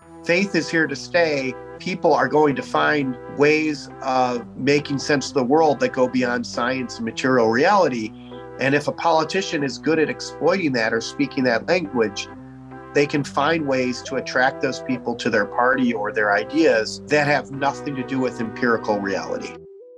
Faith is here to stay. People are going to find ways of making sense of the world that go beyond science and material reality. And if a politician is good at exploiting that or speaking that language, they can find ways to attract those people to their party or their ideas that have nothing to do with empirical reality.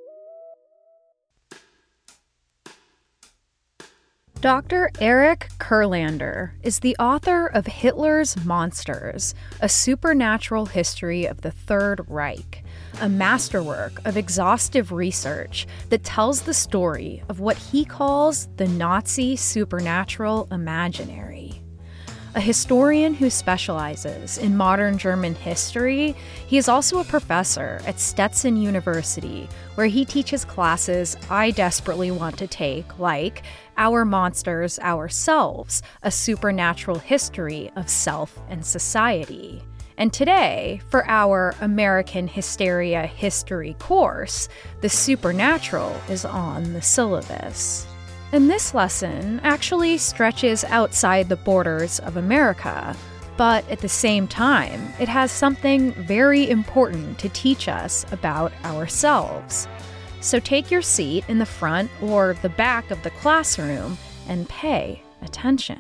Dr. Eric Kurlander is the author of Hitler's Monsters, a supernatural history of the Third Reich, a masterwork of exhaustive research that tells the story of what he calls the Nazi supernatural imaginary. A historian who specializes in modern German history, he is also a professor at Stetson University, where he teaches classes I desperately want to take, like Our Monsters, Ourselves, a supernatural history of self and society. And today, for our American Hysteria history course, the supernatural is on the syllabus. And this lesson actually stretches outside the borders of America, but at the same time, it has something very important to teach us about ourselves. So take your seat in the front or the back of the classroom and pay attention.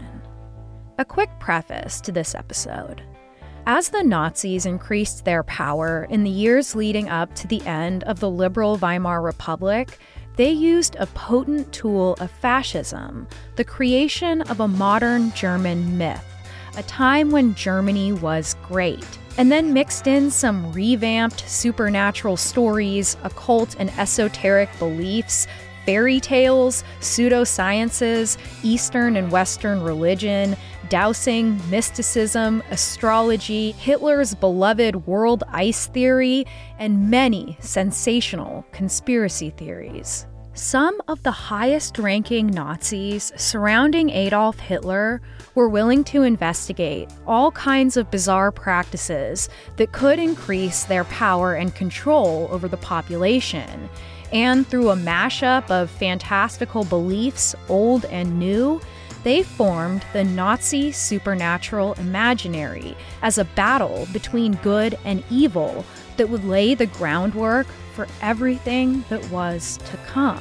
A quick preface to this episode. As the Nazis increased their power in the years leading up to the end of the liberal Weimar Republic, they used a potent tool of fascism, the creation of a modern German myth, a time when Germany was great, and then mixed in some revamped supernatural stories, occult and esoteric beliefs, fairy tales, pseudosciences, Eastern and Western religion, dowsing, mysticism, astrology, Hitler's beloved world ice theory, and many sensational conspiracy theories. Some of the highest-ranking Nazis surrounding Adolf Hitler were willing to investigate all kinds of bizarre practices that could increase their power and control over the population. And through a mashup of fantastical beliefs, old and new, they formed the Nazi supernatural imaginary as a battle between good and evil that would lay the groundwork for everything that was to come.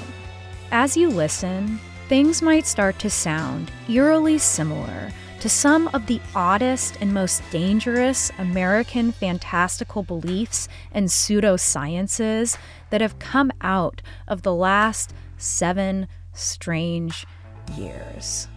As you listen, things might start to sound eerily similar to some of the oddest and most dangerous American fantastical beliefs and pseudosciences that have come out of the last 7 strange years.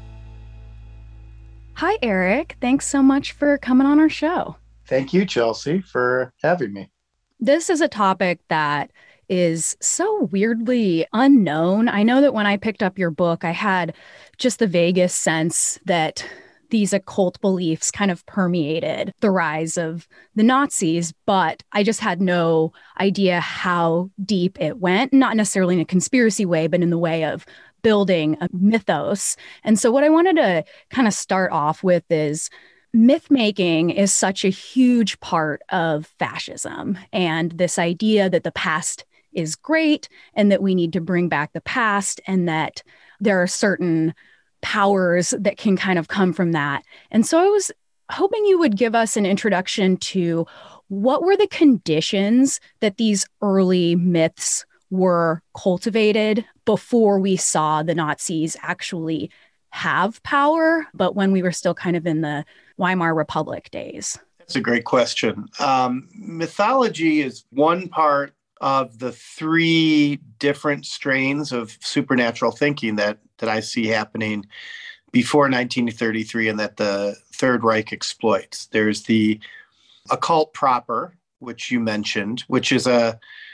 Hi, Eric. Thanks so much for coming on our show. Thank you, Chelsea, for having me. This is a topic that is so weirdly unknown. I know that when I picked up your book, I had just the vaguest sense that these occult beliefs kind of permeated the rise of the Nazis, but I just had no idea how deep it went, not necessarily in a conspiracy way, but in the way of building a mythos. And so what I wanted to kind of start off with is myth making is such a huge part of fascism, and this idea that the past is great and that we need to bring back the past and that there are certain powers that can kind of come from that. And so I was hoping you would give us an introduction to what were the conditions that these early myths were cultivated before we saw the Nazis actually have power, but when we were still kind of in the Weimar Republic days? That's a great question. Mythology is one part of the 3 different strains of supernatural thinking that I see happening before 1933 and that the Third Reich exploits. There's the occult proper, which you mentioned, which is a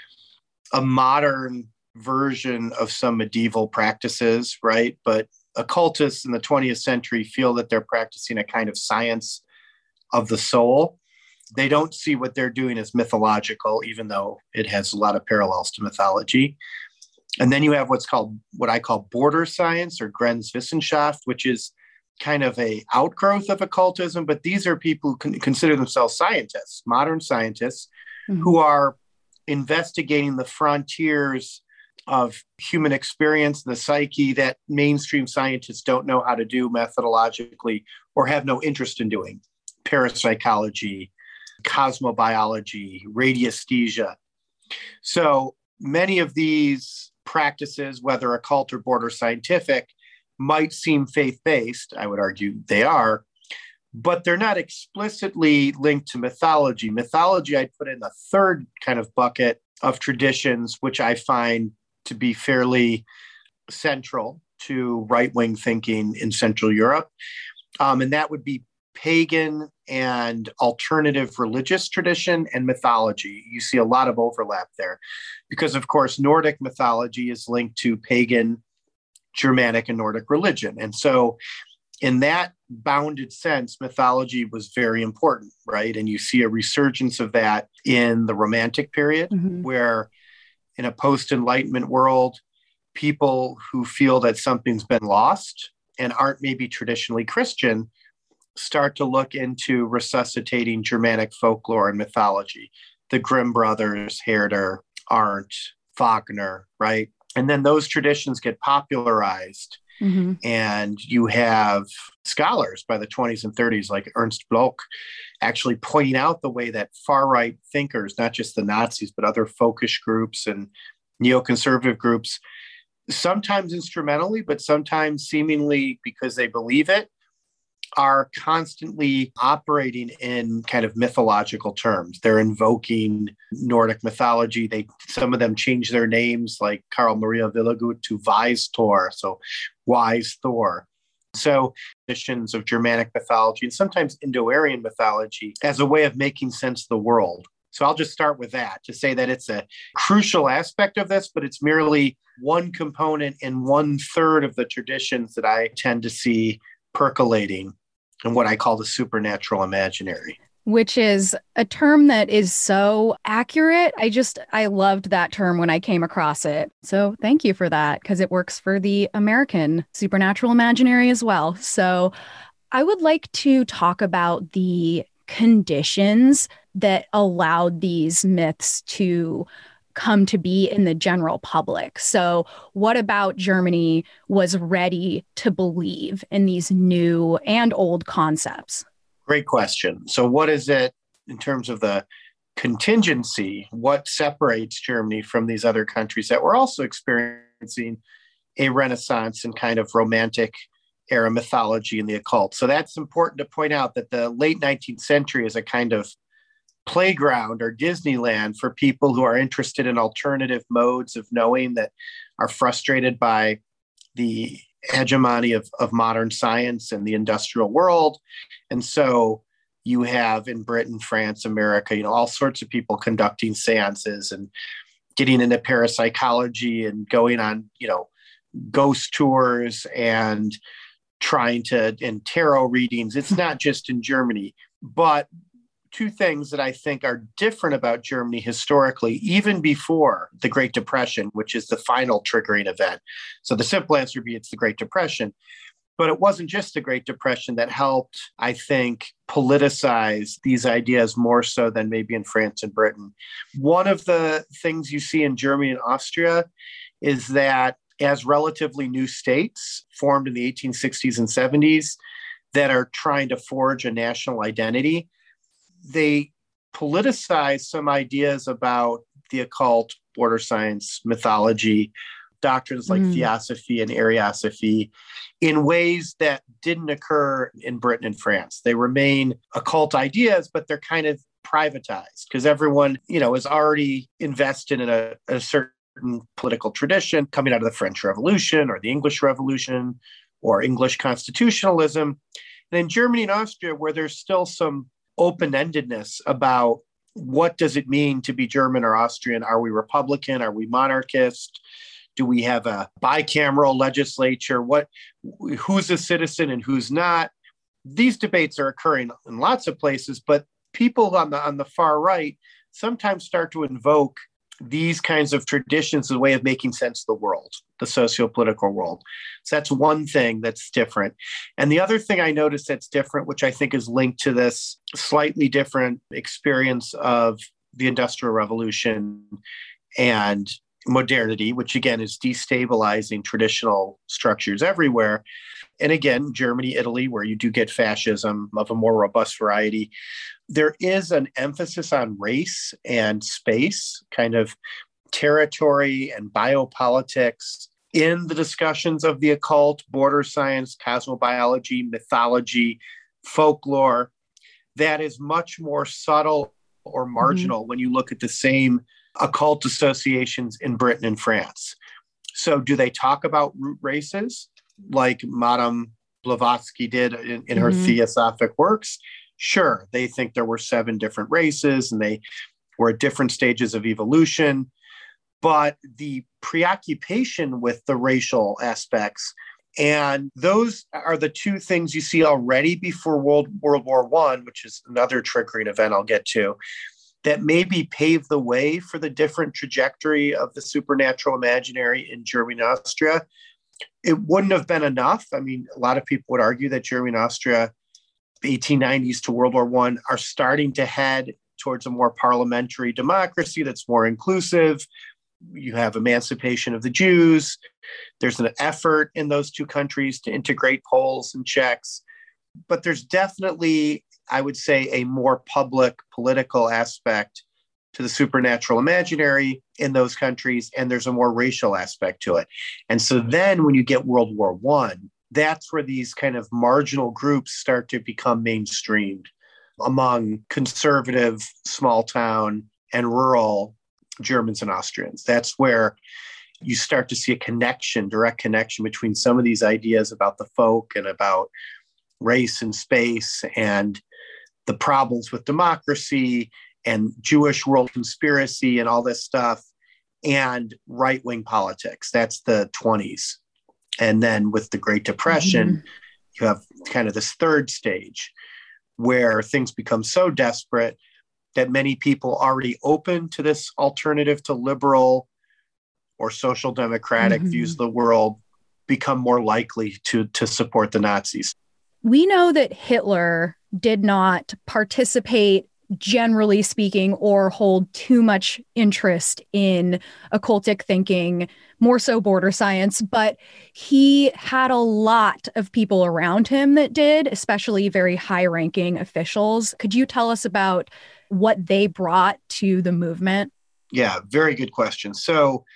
modern version of some medieval practices, right? But occultists in the 20th century feel that they're practicing a kind of science of the soul. They don't see what they're doing as mythological, even though it has a lot of parallels to mythology. And then you have what I call border science or Grenzwissenschaft, which is kind of a outgrowth of occultism. But these are people who consider themselves scientists, modern scientists, who are investigating the frontiers of human experience, the psyche that mainstream scientists don't know how to do methodologically or have no interest in doing. Parapsychology, cosmobiology, radiesthesia. So many of these practices, whether occult or border scientific, might seem faith-based. I would argue they are, but they're not explicitly linked to mythology. Mythology, I'd put in the third kind of bucket of traditions, which I find to be fairly central to right-wing thinking in Central Europe. And that would be pagan and alternative religious tradition and mythology. You see a lot of overlap there because, of course, Nordic mythology is linked to pagan, Germanic, and Nordic religion. And so in that bounded sense, mythology was very important, right? And you see a resurgence of that in the Romantic period, where in a post-Enlightenment world, people who feel that something's been lost and aren't maybe traditionally Christian start to look into resuscitating Germanic folklore and mythology. The Grimm brothers, Herder, Arndt, Wagner, right? And then those traditions get popularized. And you have scholars by the 20s and 30s, like Ernst Bloch, actually pointing out the way that far-right thinkers, not just the Nazis, but other folkish groups and neoconservative groups, sometimes instrumentally, but sometimes seemingly because they believe it, are constantly operating in kind of mythological terms. They're invoking Nordic mythology. Some of them change their names, like Carl Maria Villagut to Wise Thor, so wise Thor. So traditions of Germanic mythology and sometimes Indo-Aryan mythology as a way of making sense of the world. So I'll just start with that to say that it's a crucial aspect of this, but it's merely one component in 1/3 of the traditions that I tend to see percolating in what I call the supernatural imaginary. Which is a term that is so accurate. I loved that term when I came across it. So thank you for that, because it works for the American supernatural imaginary as well. So I would like to talk about the conditions that allowed these myths to come to be in the general public. So what about Germany was ready to believe in these new and old concepts? Great question. So what is it in terms of the contingency? What separates Germany from these other countries that were also experiencing a Renaissance and kind of Romantic era mythology in the occult? So that's important to point out, that the late 19th century is a kind of playground or Disneyland for people who are interested in alternative modes of knowing, that are frustrated by the hegemony of modern science and the industrial world. And so you have in Britain, France, America, all sorts of people conducting seances and getting into parapsychology and going on, ghost tours and and tarot readings. It's not just in Germany, but two things that I think are different about Germany historically, even before the Great Depression, which is the final triggering event. So the simple answer would be it's the Great Depression. But it wasn't just the Great Depression that helped, I think, politicize these ideas more so than maybe in France and Britain. One of the things you see in Germany and Austria is that as relatively new states formed in the 1860s and 70s that are trying to forge a national identity, they politicize some ideas about the occult, border science, mythology, doctrines like theosophy and Ariosophy in ways that didn't occur in Britain and France. They remain occult ideas, but they're kind of privatized because everyone, is already invested in a certain political tradition coming out of the French Revolution or the English Revolution or English constitutionalism. And in Germany and Austria, where there's still some open-endedness about what does it mean to be German or Austrian? Are we Republican? Are we monarchist? Do we have a bicameral legislature? Who's a citizen and who's not? These debates are occurring in lots of places, but people on the far right sometimes start to invoke these kinds of traditions as a way of making sense of the world, the socio-political world. So that's one thing that's different. And the other thing I noticed that's different, which I think is linked to this slightly different experience of the Industrial Revolution and modernity, which again is destabilizing traditional structures everywhere, and again, Germany, Italy, where you do get fascism of a more robust variety, there is an emphasis on race and space, kind of territory and biopolitics in the discussions of the occult, border science, cosmobiology, mythology, folklore, that is much more subtle or marginal when you look at the same occult associations in Britain and France. So do they talk about root races like Madame Blavatsky did in her Theosophic works? Sure, they think there were 7 different races and they were at different stages of evolution. But the preoccupation with the racial aspects, and those are the 2 things you see already before World War I, which is another triggering event I'll get to, that maybe paved the way for the different trajectory of the supernatural imaginary in Germany and Austria. It wouldn't have been enough. I mean, a lot of people would argue that Germany and Austria, 1890s to World War I, are starting to head towards a more parliamentary democracy that's more inclusive. You have emancipation of the Jews. There's an effort in those 2 countries to integrate Poles and Czechs. But there's definitely, I would say, a more public political aspect to the supernatural imaginary in those countries, and there's a more racial aspect to it. And so then when you get World War I, that's where these kind of marginal groups start to become mainstreamed among conservative, small town, and rural Germans and Austrians. That's where you start to see a connection, direct connection between some of these ideas about the folk and about race and space and the problems with democracy and Jewish world conspiracy and all this stuff and right-wing politics. That's the 20s. And then with the Great Depression, you have kind of this third stage where things become so desperate that many people already open to this alternative to liberal or social democratic views of the world become more likely to support the Nazis. We know that Hitler did not participate, generally speaking, or hold too much interest in occultic thinking, more so border science, but he had a lot of people around him that did, especially very high-ranking officials. Could you tell us about what they brought to the movement? Yeah, very good question. So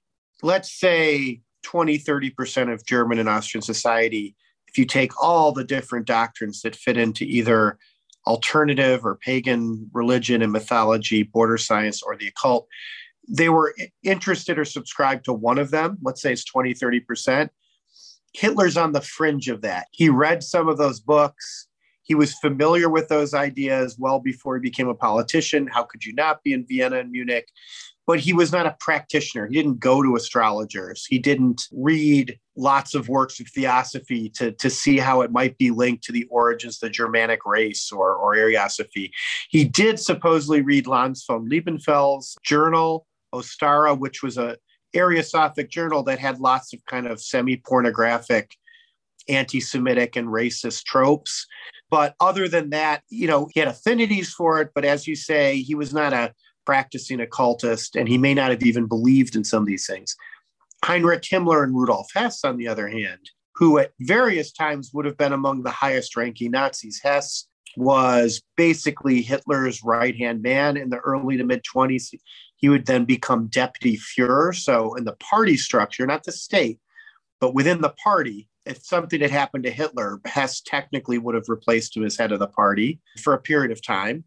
let's say 20, 30% of German and Austrian society, if you take all the different doctrines that fit into either alternative or pagan religion and mythology, border science, or the occult, they were interested or subscribed to one of them. Let's say it's 20, 30%. Hitler's on the fringe of that. He read some of those books. He was familiar with those ideas well before he became a politician. How could you not be in Vienna and Munich? But he was not a practitioner. He didn't go to astrologers. He didn't read lots of works of theosophy to see how it might be linked to the origins of the Germanic race or Ariosophy. He did supposedly read Lanz von Liebenfeld's journal, Ostara, which was a Ariosophic journal that had lots of kind of semi-pornographic, anti-Semitic and racist tropes. But other than that, he had affinities for it. But as you say, he was not a practicing occultist, and he may not have even believed in some of these things. Heinrich Himmler and Rudolf Hess, on the other hand, who at various times would have been among the highest ranking Nazis. Hess was basically Hitler's right-hand man in the early to mid-20s. He would then become deputy Führer. So in the party structure, not the state, but within the party, if something had happened to Hitler, Hess technically would have replaced him as head of the party for a period of time.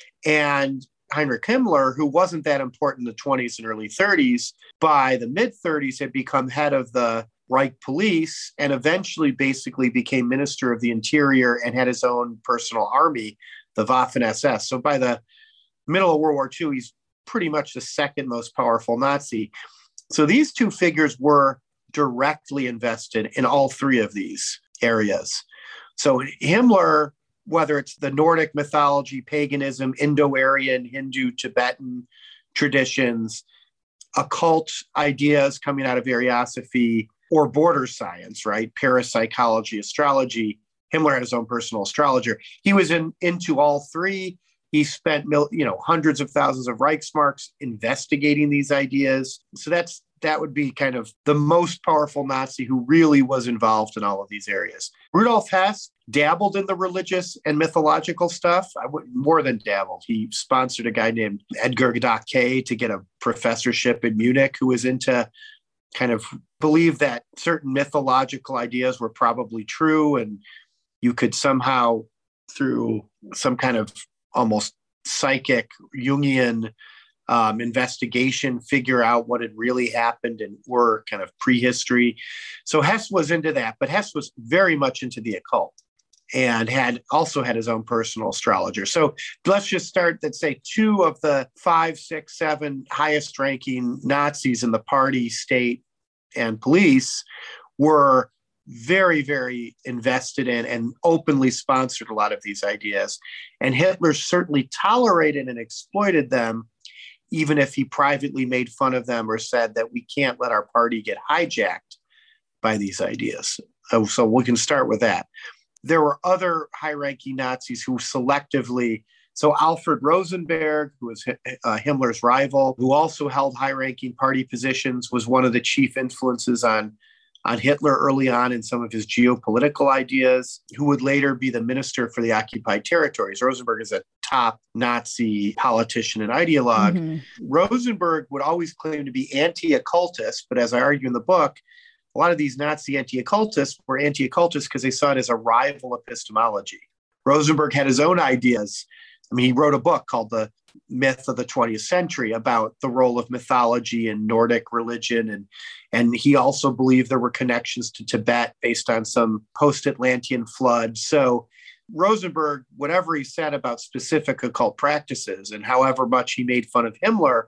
And Heinrich Himmler, who wasn't that important in the 20s and early 30s, by the mid-30s had become head of the Reich Police and eventually basically became Minister of the Interior and had his own personal army, the Waffen-SS. So by the middle of World War II, he's pretty much the second most powerful Nazi. So these 2 figures were directly invested in all 3 of these areas. So Himmler, whether it's the Nordic mythology, paganism, Indo-Aryan, Hindu, Tibetan traditions, occult ideas coming out of Ariosophy, or border science, right? Parapsychology, astrology. Himmler had his own personal astrologer. He was into all 3. He spent hundreds of thousands of Reichsmarks investigating these ideas. So that's that would be kind of the most powerful Nazi who really was involved in all of these areas. Rudolf Hess dabbled in the religious and mythological stuff. More than dabbled. He sponsored a guy named Edgar Dacqué to get a professorship in Munich who was into kind of believe that certain mythological ideas were probably true. And you could somehow, through some kind of almost psychic Jungian investigation, figure out what had really happened and were kind of prehistory. So Hess was into that, but Hess was very much into the occult and had his own personal astrologer. So let's just start, let's say 2 of the 5, 6, 7 highest ranking Nazis in the party, state, and police were very, very invested in and openly sponsored a lot of these ideas. And Hitler certainly tolerated and exploited them, even if he privately made fun of them or said that we can't let our party get hijacked by these ideas. So we can start with that. There were other high-ranking Nazis who selectively, so Alfred Rosenberg, who was Himmler's rival, who also held high-ranking party positions, was one of the chief influences on Hitler early on in some of his geopolitical ideas, who would later be the minister for the occupied territories. Rosenberg is a top Nazi politician and ideologue. Mm-hmm. Rosenberg would always claim to be anti-occultist, but as I argue in the book, a lot of these Nazi anti-occultists were anti-occultists because they saw it as a rival epistemology. Rosenberg had his own ideas. I mean, he wrote a book called The Myth of the 20th Century about the role of mythology and Nordic religion. And he also believed there were connections to Tibet based on some post-Atlantean flood. So Rosenberg, whatever he said about specific occult practices and however much he made fun of Himmler,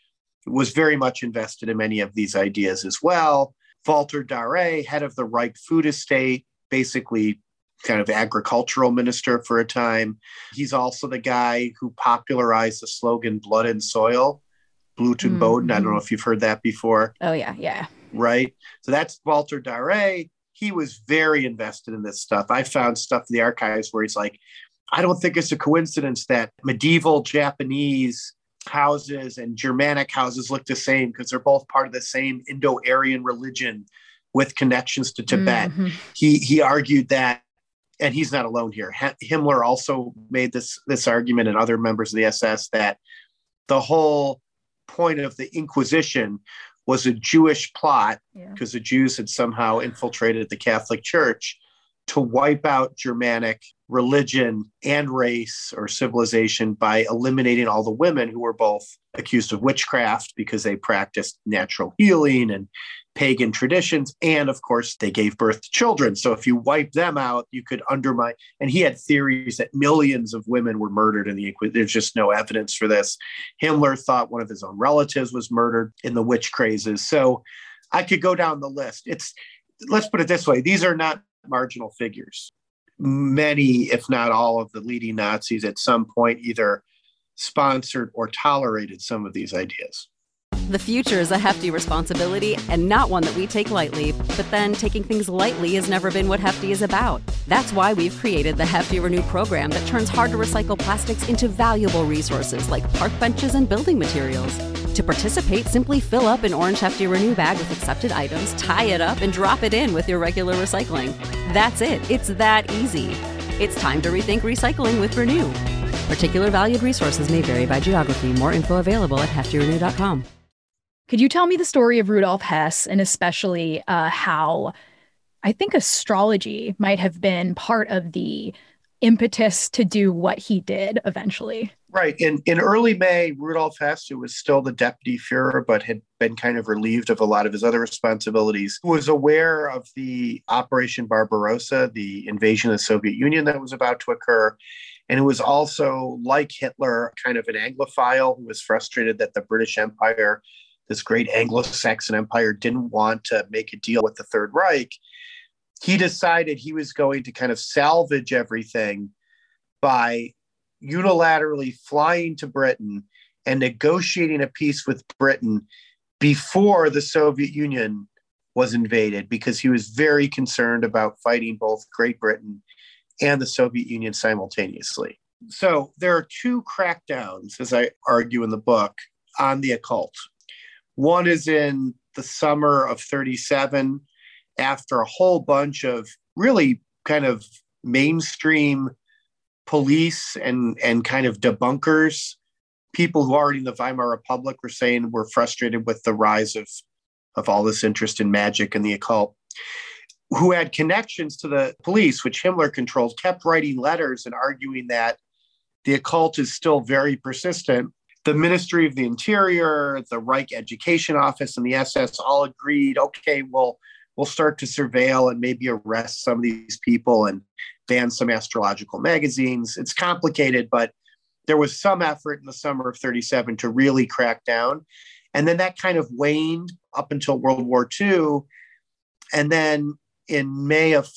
was very much invested in many of these ideas as well. Walter Darré, head of the Reich Food Estate, basically kind of agricultural minister for a time. He's also the guy who popularized the slogan "Blood and Soil," Blut und Boden. I don't know if you've heard that before. Oh, yeah. Right? So that's Walter Darré. He was very invested in this stuff. I found stuff in the archives where he's like, I don't think it's a coincidence that medieval Japanese houses and Germanic houses look the same because they're both part of the same Indo-Aryan religion with connections to Tibet. Mm-hmm. He argued that, and he's not alone here. Himmler also made this argument, and other members of the SS, that the whole point of the Inquisition was a Jewish plot because the Jews had somehow infiltrated the Catholic Church to wipe out Germanic religion and race or civilization by eliminating all the women who were both accused of witchcraft because they practiced natural healing and pagan traditions. And of course, they gave birth to children. So if you wipe them out, you could undermine. And he had theories that millions of women were murdered in the Inquisition. There's just no evidence for this. Himmler thought one of his own relatives was murdered in the witch crazes. So I could go down the list. Let's put it this way. These are not marginal figures. Many, if not all, of the leading Nazis at some point either sponsored or tolerated some of these ideas. The future is a hefty responsibility and not one that we take lightly, but then taking things lightly has never been what Hefty is about. That's why we've created the Hefty Renew program that turns hard-to-recycle plastics into valuable resources like park benches and building materials. To participate, simply fill up an orange Hefty Renew bag with accepted items, tie it up, and drop it in with your regular recycling. That's it. It's that easy. It's time to rethink recycling with Renew. Particular valued resources may vary by geography. More info available at heftyrenew.com. Could you tell me the story of Rudolf Hess, and especially how I think astrology might have been part of the impetus to do what he did eventually? Right. In early May, Rudolf Hess, who was still the deputy Führer, but had been kind of relieved of a lot of his other responsibilities, was aware of the Operation Barbarossa, the invasion of the Soviet Union that was about to occur. And it was also, like Hitler, kind of an Anglophile who was frustrated that the British Empire, this great Anglo-Saxon empire, didn't want to make a deal with the Third Reich. He decided he was going to kind of salvage everything by unilaterally flying to Britain and negotiating a peace with Britain before the Soviet Union was invaded, because he was very concerned about fighting both Great Britain and the Soviet Union simultaneously. So there are 2 crackdowns, as I argue in the book, on the occult. One is in the summer of 37, after a whole bunch of really kind of mainstream police and kind of debunkers, people who already in the Weimar Republic were saying were frustrated with the rise of all this interest in magic and the occult, who had connections to the police, which Himmler controlled, kept writing letters and arguing that the occult is still very persistent. The Ministry of the Interior, the Reich Education Office, and the SS all agreed, okay, we'll start to surveil and maybe arrest some of these people and ban some astrological magazines. It's complicated, but there was some effort in the summer of 37 to really crack down. And then that kind of waned up until World War II. And then in May of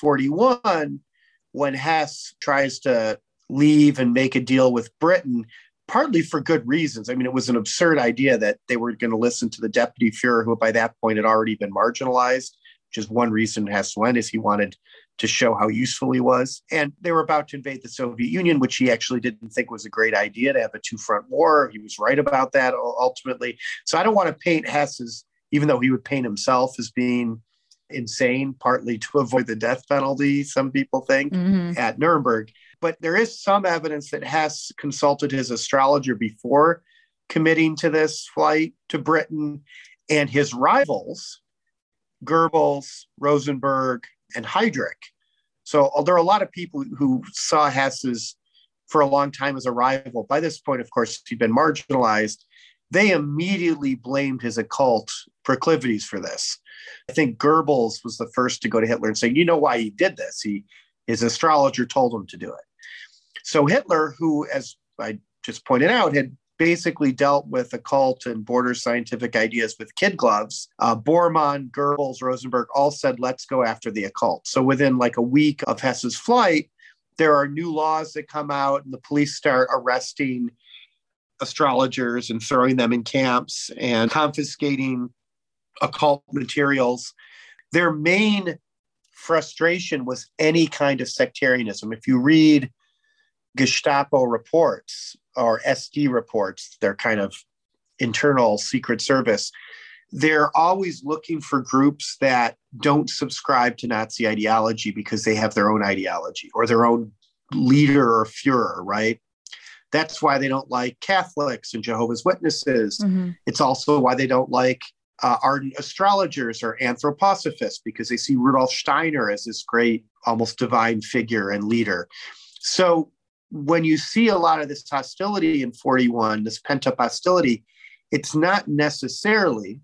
41, when Hess tries to leave and make a deal with Britain, partly for good reasons. I mean, it was an absurd idea that they were going to listen to the deputy Führer, who by that point had already been marginalized, which is one reason Hess went, is he wanted to show how useful he was. And they were about to invade the Soviet Union, which he actually didn't think was a great idea to have a two-front war. He was right about that ultimately. So I don't want to paint Hess as, even though he would paint himself as being insane, partly to avoid the death penalty, some people think, at Nuremberg. But there is some evidence that Hess consulted his astrologer before committing to this flight to Britain, and his rivals, Goebbels, Rosenberg, and Heydrich. So there are a lot of people who saw Hess for a long time as a rival. By this point, of course, he'd been marginalized. They immediately blamed his occult proclivities for this. I think Goebbels was the first to go to Hitler and say, you know why he did this? His astrologer told him to do it. So Hitler, who, as I just pointed out, had basically dealt with occult and border scientific ideas with kid gloves, Bormann, Goebbels, Rosenberg all said, let's go after the occult. So within like a week of Hess's flight, there are new laws that come out and the police start arresting astrologers and throwing them in camps and confiscating occult materials. Their main frustration was any kind of sectarianism. If you read Gestapo reports or SD reports, they're kind of internal secret service, they're always looking for groups that don't subscribe to Nazi ideology because they have their own ideology or their own leader or Führer, right? That's why they don't like Catholics and Jehovah's Witnesses. It's also why they don't like ardent astrologers or anthroposophists, because they see Rudolf Steiner as this great, almost divine figure and leader. So when you see a lot of this hostility in 41, this pent-up hostility, it's not necessarily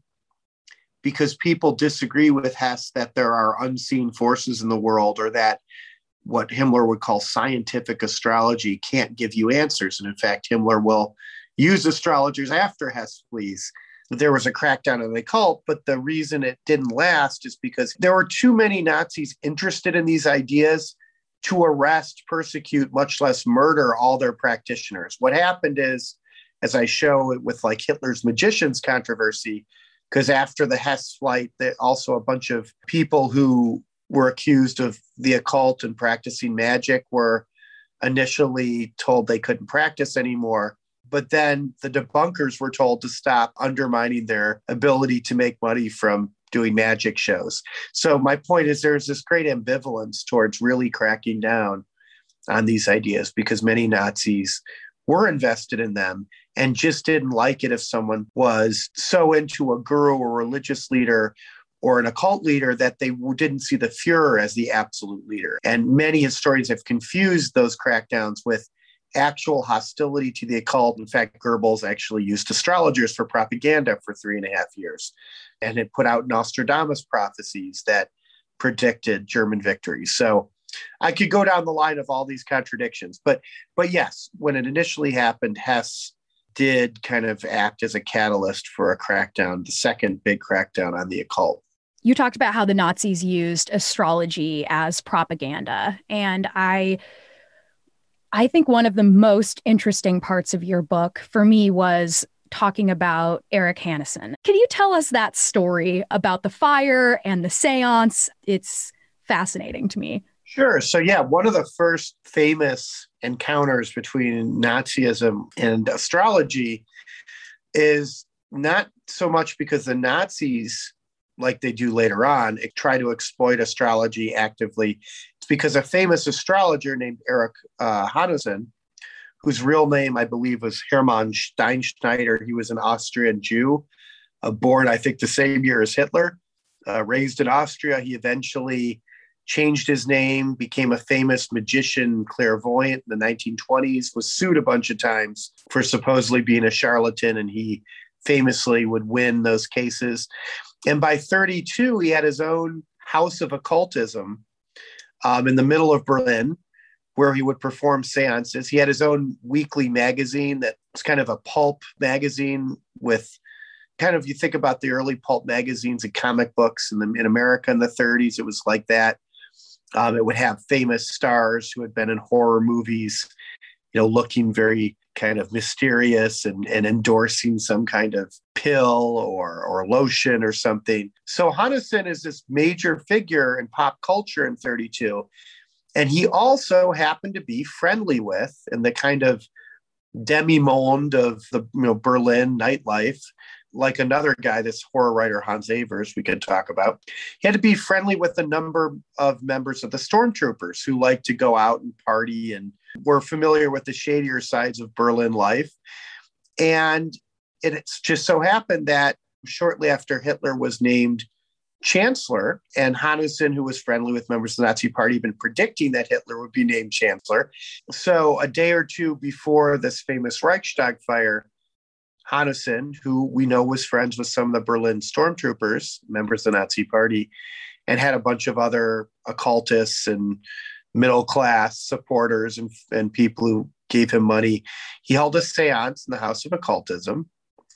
because people disagree with Hess that there are unseen forces in the world, or that what Himmler would call scientific astrology can't give you answers. And in fact, Himmler will use astrologers after Hess flees. There was a crackdown on the occult, but the reason it didn't last is because there were too many Nazis interested in these ideas to arrest, persecute, much less murder all their practitioners. What happened is, as I show with like Hitler's magicians controversy, because after the Hess flight, there also a bunch of people who were accused of the occult and practicing magic were initially told they couldn't practice anymore. But then the debunkers were told to stop undermining their ability to make money from doing magic shows. So my point is there's this great ambivalence towards really cracking down on these ideas because many Nazis were invested in them and just didn't like it if someone was so into a guru or religious leader or an occult leader that they didn't see the Führer as the absolute leader. And many historians have confused those crackdowns with actual hostility to the occult. In fact, Goebbels actually used astrologers for propaganda for 3.5 years and had put out Nostradamus prophecies that predicted German victory. So I could go down the line of all these contradictions. But yes, when it initially happened, Hess did kind of act as a catalyst for a crackdown, the second big crackdown on the occult. You talked about how the Nazis used astrology as propaganda. And I think one of the most interesting parts of your book for me was talking about Eric Hannesen. Can you tell us that story about the fire and the seance? It's fascinating to me. Sure. So yeah, one of the first famous encounters between Nazism and astrology is not so much because the Nazis like they do later on, try to exploit astrology actively. It's because a famous astrologer named Erich Hanussen, whose real name, I believe, was Hermann Steinschneider. He was an Austrian Jew, born, I think, the same year as Hitler, raised in Austria. He eventually changed his name, became a famous magician, clairvoyant in the 1920s, was sued a bunch of times for supposedly being a charlatan, and he famously would win those cases. And by 32, he had his own house of occultism in the middle of Berlin, where he would perform seances. He had his own weekly magazine that was kind of a pulp magazine with kind of, you think about the early pulp magazines and comic books in America in the 30s, it was like that. It would have famous stars who had been in horror movies, looking very kind of mysterious and endorsing some kind of pill or lotion or something. So Hanussen is this major figure in pop culture in 32. And he also happened to be friendly with, in the kind of demi-monde of the Berlin nightlife, like another guy, this horror writer, Hans Evers, we could talk about. He had to be friendly with a number of members of the stormtroopers who liked to go out and party and were familiar with the shadier sides of Berlin life. And it's just so happened that shortly after Hitler was named chancellor, and Hanussen, who was friendly with members of the Nazi Party, had been predicting that Hitler would be named chancellor. So a day or two before this famous Reichstag fire, Hanussen, who we know was friends with some of the Berlin stormtroopers, members of the Nazi Party, and had a bunch of other occultists and middle-class supporters and people who gave him money. He held a seance in the House of Occultism.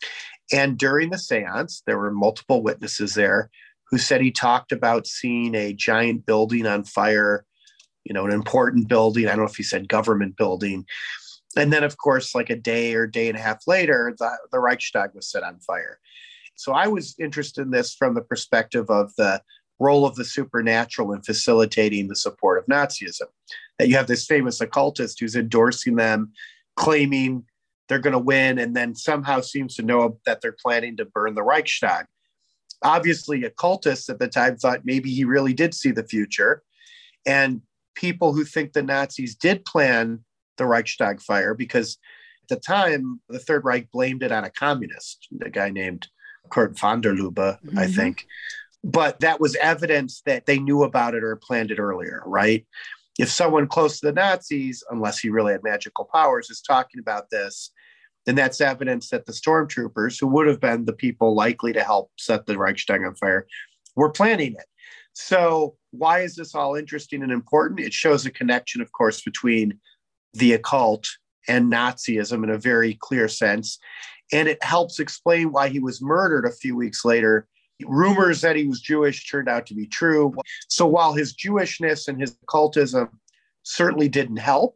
And during the seance, there were multiple witnesses there who said he talked about seeing a giant building on fire, an important building. I don't know if he said government building. And then, of course, like a day or day and a half later, the Reichstag was set on fire. So I was interested in this from the perspective of the role of the supernatural in facilitating the support of Nazism. That you have this famous occultist who's endorsing them, claiming they're going to win, and then somehow seems to know that they're planning to burn the Reichstag. Obviously, occultists at the time thought maybe he really did see the future. And people who think the Nazis did plan the Reichstag fire, because at the time, the Third Reich blamed it on a communist, a guy named Kurt von der Lubbe, I think. But that was evidence that they knew about it or planned it earlier, right? If someone close to the Nazis, unless he really had magical powers, is talking about this, then that's evidence that the stormtroopers, who would have been the people likely to help set the Reichstag on fire, were planning it. So why is this all interesting and important? It shows a connection, of course, between the occult and Nazism in a very clear sense. And it helps explain why he was murdered a few weeks later. Rumors that he was Jewish turned out to be true. So while his Jewishness and his occultism certainly didn't help,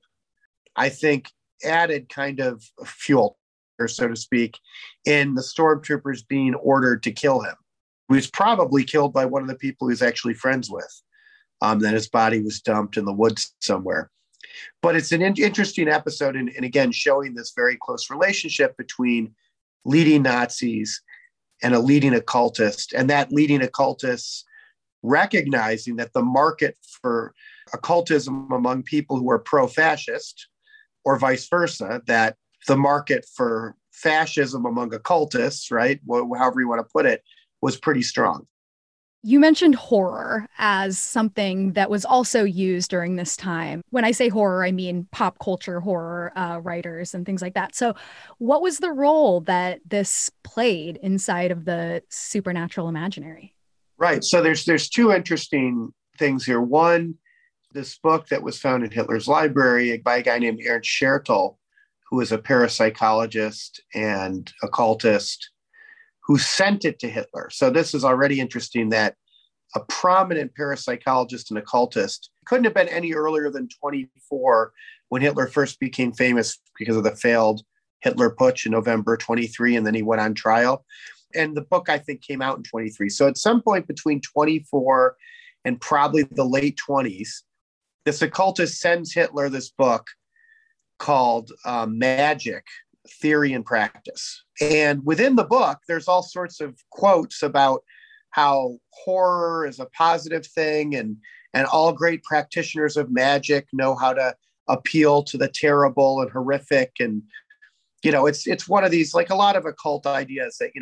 I think added kind of fuel, or so to speak, in the stormtroopers being ordered to kill him. He was probably killed by one of the people he's actually friends with. Then his body was dumped in the woods somewhere. But it's an interesting episode, and again, showing this very close relationship between leading Nazis and a leading occultist, and that leading occultist recognizing that the market for occultism among people who are pro-fascist, or vice versa, that the market for fascism among occultists, right, however you want to put it, was pretty strong. You mentioned horror as something that was also used during this time. When I say horror, I mean pop culture horror writers and things like that. So what was the role that this played inside of the supernatural imaginary? Right. So there's two interesting things here. One, this book that was found in Hitler's library by a guy named Ernst Schertl, who was a parapsychologist and occultist, who sent it to Hitler. So this is already interesting that a prominent parapsychologist and occultist couldn't have been any earlier than 24 when Hitler first became famous because of the failed Hitler Putsch in November 23, and then he went on trial. And the book, I think, came out in 23. So at some point between 24 and probably the late 20s, this occultist sends Hitler this book called Magic, Theory and Practice. And within the book, there's all sorts of quotes about how horror is a positive thing, and all great practitioners of magic know how to appeal to the terrible and horrific. And, it's one of these, like a lot of occult ideas that,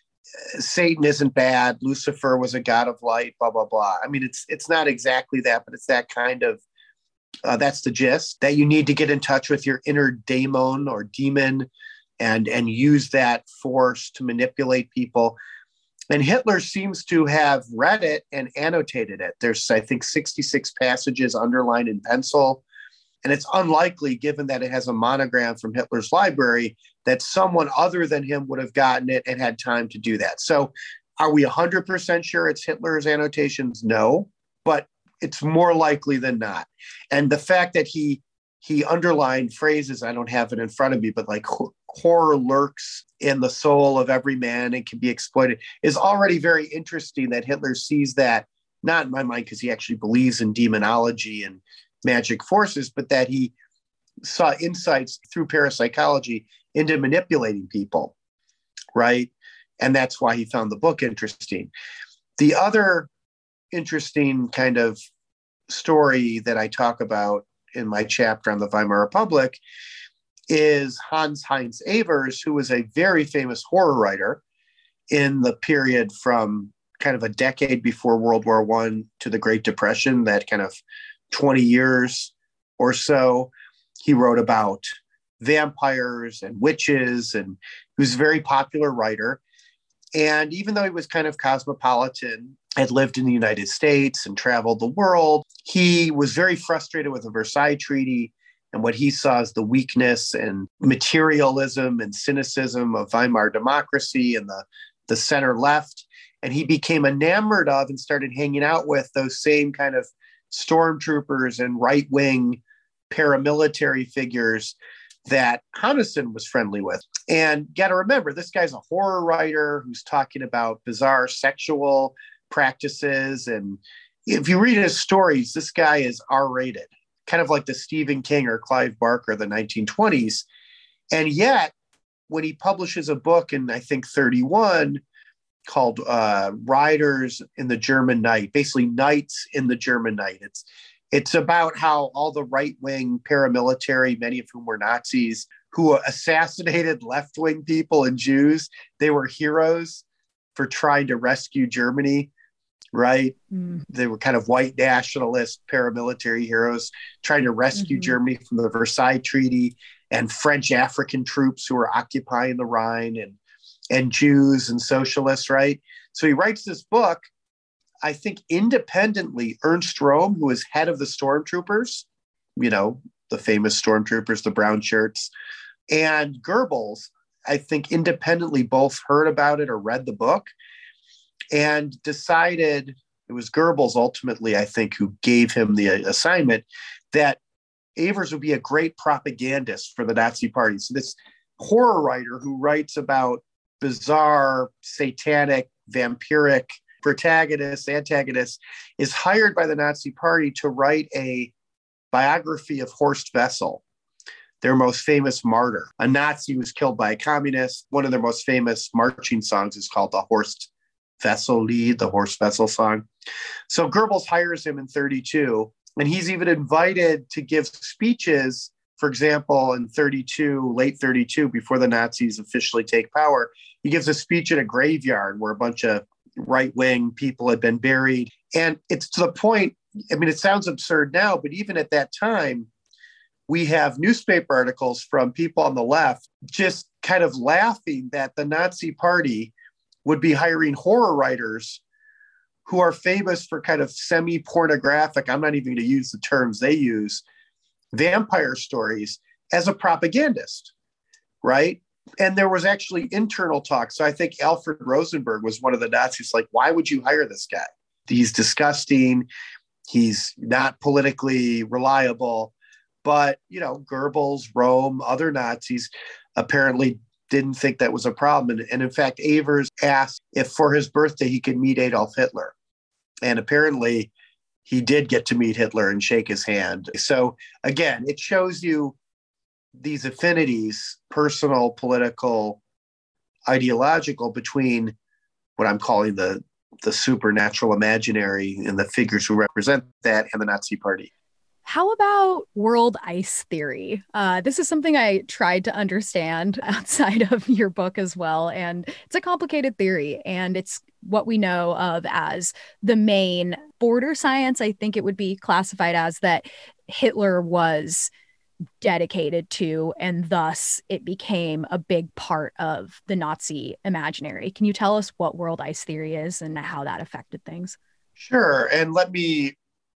Satan isn't bad. Lucifer was a god of light, blah, blah, blah. I mean, it's not exactly that, but it's that kind of, that's the gist, that you need to get in touch with your inner daemon or demon and use that force to manipulate people. And Hitler seems to have read it and annotated it. There's, I think, 66 passages underlined in pencil. And it's unlikely, given that it has a monogram from Hitler's library, that someone other than him would have gotten it and had time to do that. So are we 100% sure it's Hitler's annotations? No, but it's more likely than not. And the fact that he underlined phrases, I don't have it in front of me, but like horror lurks in the soul of every man and can be exploited, is already very interesting, that Hitler sees that, not in my mind because he actually believes in demonology and magic forces, but that he saw insights through parapsychology into manipulating people, right? And that's why he found the book interesting. The other interesting kind of story that I talk about in my chapter on the Weimar Republic is Hans Heinz Evers, who was a very famous horror writer in the period from kind of a decade before World War I to the Great Depression, that kind of 20 years or so. He wrote about vampires and witches, and he was a very popular writer. And even though he was kind of cosmopolitan, had lived in the United States and traveled the world, he was very frustrated with the Versailles Treaty and what he saw as the weakness and materialism and cynicism of Weimar democracy and the center left. And he became enamored of and started hanging out with those same kind of stormtroopers and right-wing paramilitary figures that Hannesen was friendly with. And got to remember, this guy's a horror writer who's talking about bizarre sexual practices. And if you read his stories, this guy is R-rated, kind of like the Stephen King or Clive Barker of the 1920s. And yet, when he publishes a book in, I think, 31, called Riders in the German Night, basically Knights in the German Night. It's about how all the right-wing paramilitary, many of whom were Nazis, who assassinated left-wing people and Jews, they were heroes for trying to rescue Germany, right? They were kind of white nationalist paramilitary heroes trying to rescue Germany from the Versailles Treaty, and French African troops who were occupying the Rhine, and Jews and socialists, right? So he writes this book, I think independently. Ernst Röhm, who is head of the stormtroopers, the famous stormtroopers, the brown shirts, and Goebbels, I think independently both heard about it or read the book and decided, it was Goebbels ultimately, I think, who gave him the assignment, that Evers would be a great propagandist for the Nazi Party. So this horror writer who writes about bizarre, satanic, vampiric protagonists, antagonists, is hired by the Nazi Party to write a biography of Horst Wessel, their most famous martyr, a Nazi who was killed by a communist. One of their most famous marching songs is called the Horst Wessel Lied, the Horst Wessel song. So Goebbels hires him in 32, and he's even invited to give speeches. For example, in 32, late 32, before the Nazis officially take power, he gives a speech at a graveyard where a bunch of right-wing people had been buried. And it's to the point, I mean, it sounds absurd now, but even at that time, we have newspaper articles from people on the left just kind of laughing that the Nazi Party would be hiring horror writers who are famous for kind of semi-pornographic, I'm not even going to use the terms they use, vampire stories as a propagandist, right? And there was actually internal talk. So I think Alfred Rosenberg was one of the Nazis, like, why would you hire this guy? He's disgusting. He's not politically reliable. But, Goebbels, Röhm, other Nazis apparently didn't think that was a problem. And in fact, Evers asked if for his birthday he could meet Adolf Hitler. And apparently he did get to meet Hitler and shake his hand. So again, it shows you these affinities, personal, political, ideological, between what I'm calling the the supernatural imaginary and the figures who represent that and the Nazi Party. How about world ice theory? This is something I tried to understand outside of your book as well. And it's a complicated theory, and it's what we know of as the main border science. I think it would be classified as that Hitler was dedicated to, and thus it became a big part of the Nazi imaginary. Can you tell us what world ice theory is and how that affected things? Sure. And let me,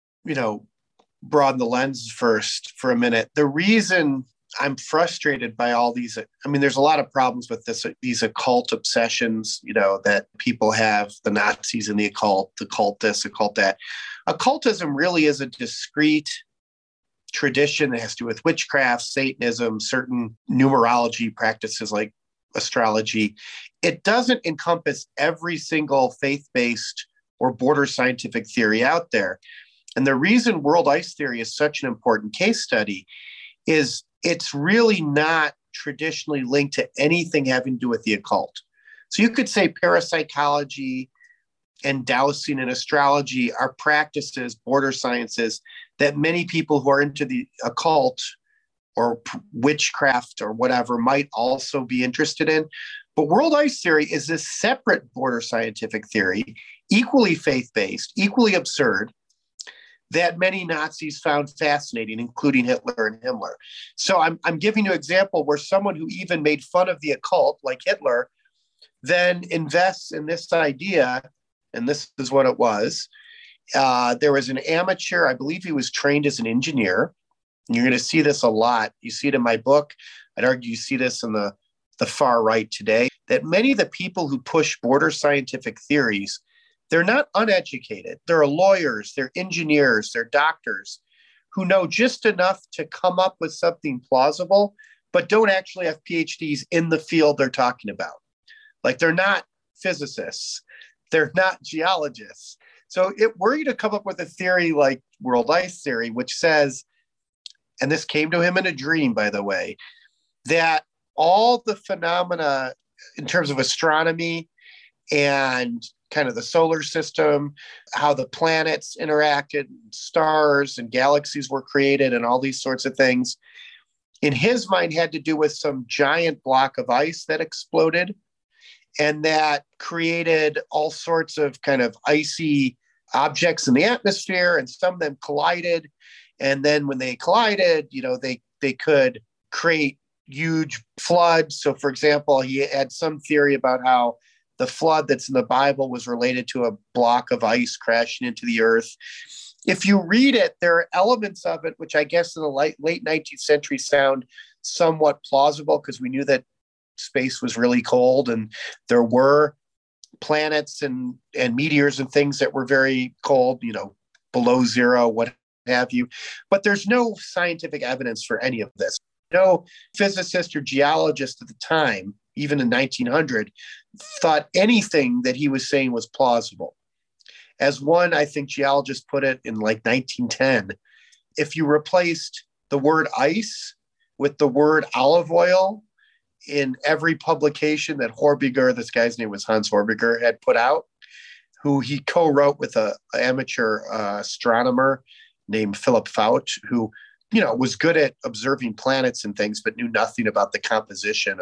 broaden the lens first for a minute. The reason I'm frustrated by all these, there's a lot of problems with these occult obsessions, that people have, the Nazis and the occult, the occult this, occult that. Occultism really is a discrete tradition that has to do with witchcraft, Satanism, certain numerology practices like astrology. It doesn't encompass every single faith-based or border scientific theory out there. And the reason world ice theory is such an important case study is it's really not traditionally linked to anything having to do with the occult. So you could say parapsychology and dowsing and astrology are practices, border sciences, that many people who are into the occult or witchcraft or whatever might also be interested in. But world ice theory is this separate border scientific theory, equally faith-based, equally absurd, that many Nazis found fascinating, including Hitler and Himmler. So I'm giving you an example where someone who even made fun of the occult, like Hitler, then invests in this idea, and this is what it was. There was an amateur, I believe he was trained as an engineer. And you're going to see this a lot. You see it in my book. I'd argue you see this in the far right today, that many of the people who push border scientific theories, they're not uneducated. They're lawyers, they're engineers, they're doctors who know just enough to come up with something plausible, but don't actually have PhDs in the field they're talking about. Like they're not physicists, they're not geologists. So were you to come up with a theory like world ice theory, which says, and this came to him in a dream, by the way, that all the phenomena in terms of astronomy and kind of the solar system, how the planets interacted, stars and galaxies were created and all these sorts of things, in his mind had to do with some giant block of ice that exploded and that created all sorts of kind of icy objects in the atmosphere, and some of them collided. And then when they collided, they could create huge floods. So for example, he had some theory about how the flood that's in the Bible was related to a block of ice crashing into the earth. If you read it, there are elements of it, which I guess in the late 19th century sound somewhat plausible because we knew that space was really cold and there were planets and meteors and things that were very cold, below zero, what have you. But there's no scientific evidence for any of this. No physicist or geologist at the time, even in 1900, thought anything that he was saying was plausible. As one, I think, geologist put it in like 1910, if you replaced the word ice with the word olive oil in every publication that Horbiger, this guy's name was Hans Horbiger, had put out, who he co-wrote with an amateur astronomer named Philip Fout, who, was good at observing planets and things, but knew nothing about the composition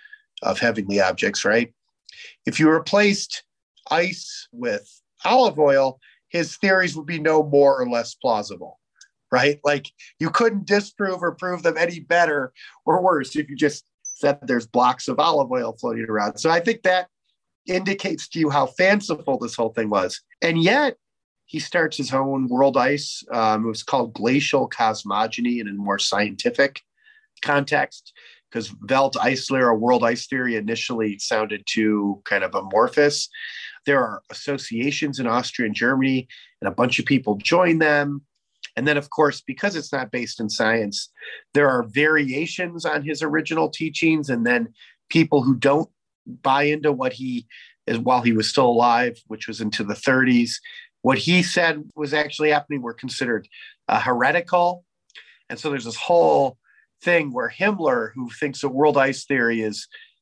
of heavenly objects, right? If you replaced ice with olive oil, his theories would be no more or less plausible, right? Like you couldn't disprove or prove them any better or worse if you just said there's blocks of olive oil floating around. So I think that indicates to you how fanciful this whole thing was. And yet he starts his own world ice. It was called glacial cosmogony in a more scientific context, because Welt Eislehre or world ice theory initially sounded too kind of amorphous. There are associations in Austria and Germany, and a bunch of people join them. And then, of course, because it's not based in science, there are variations on his original teachings. And then people who don't buy into what he is while he was still alive, which was into the 30s, what he said was actually happening were considered heretical. And so there's this whole thing where Himmler, who thinks that world ice theory is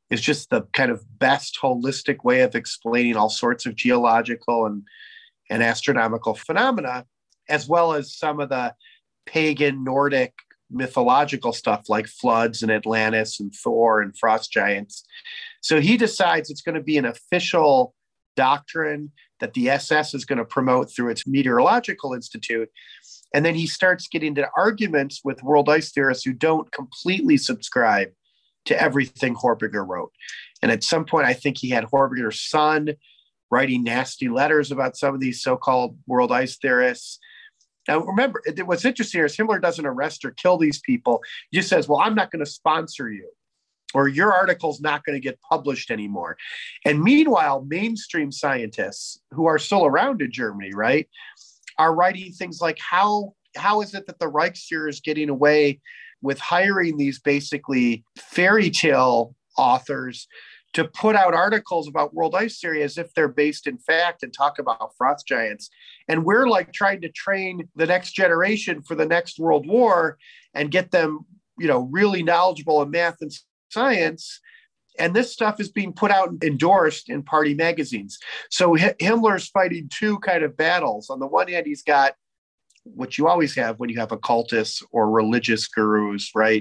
is just the kind of best holistic way of explaining all sorts of geological and astronomical phenomena, as well as some of the pagan Nordic mythological stuff like floods and Atlantis and Thor and frost giants. So he decides it's going to be an official doctrine that the SS is going to promote through its Meteorological Institute. And then he starts getting into arguments with world ice theorists who don't completely subscribe to everything Horbiger wrote. And at some point, I think he had Horbiger's son writing nasty letters about some of these so-called world ice theorists. Now, remember, what's interesting is Himmler doesn't arrest or kill these people. He just says, well, I'm not going to sponsor you, or your article's not going to get published anymore. And meanwhile, mainstream scientists who are still around in Germany, right, are writing things like, how is it that the Reichsfuhrer is getting away with hiring these basically fairy tale authors to put out articles about world ice theory as if they're based in fact and talk about frost giants. And we're like trying to train the next generation for the next world war and get them, really knowledgeable in math and science. And this stuff is being put out and endorsed in party magazines. So Himmler's fighting two kind of battles. On the one hand, he's got what you always have when you have occultists or religious gurus, right?